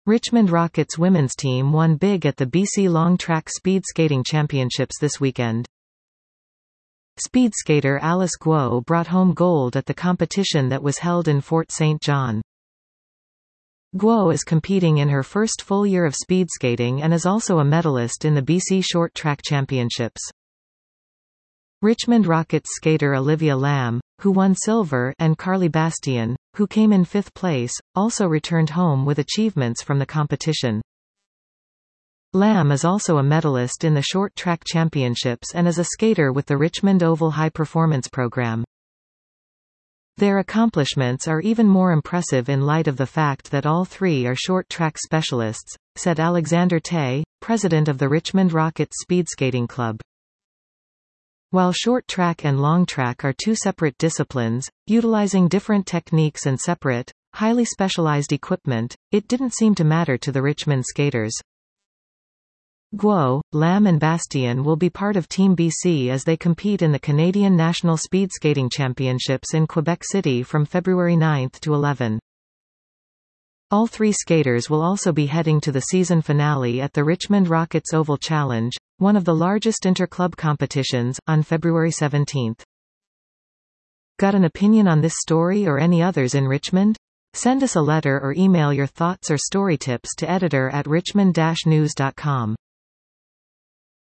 Richmond Rockets women's team won big at the BC Long Track Speed Skating Championships this weekend. Speed skater Alice Guo brought home gold at the competition that was held in Fort St. John. Guo is competing in her first full year of speed skating and is also a medalist in the BC Short Track Championships. Richmond Rockets skater Olivia Lamb, who won silver, and Carly Bastien, who came in 5th place, also returned home with achievements from the competition. Lamb is also a medalist in the Short Track Championships and is a skater with the Richmond Oval High Performance Program. Their accomplishments are even more impressive in light of the fact that all three are short track specialists, said Alexander Tay, president of the Richmond Rockets Speed Skating Club. While short track and long track are two separate disciplines, utilizing different techniques and separate, highly specialized equipment, it didn't seem to matter to the Richmond skaters. Guo, Lamb and Bastien will be part of Team BC as they compete in the Canadian National Speed Skating Championships in Quebec City from February 9 to 11. All three skaters will also be heading to the season finale at the Richmond Rockets Oval Challenge, one of the largest inter-club competitions, on February 17. Got an opinion on this story or any others in Richmond? Send us a letter or email your thoughts or story tips to editor@richmond-news.com.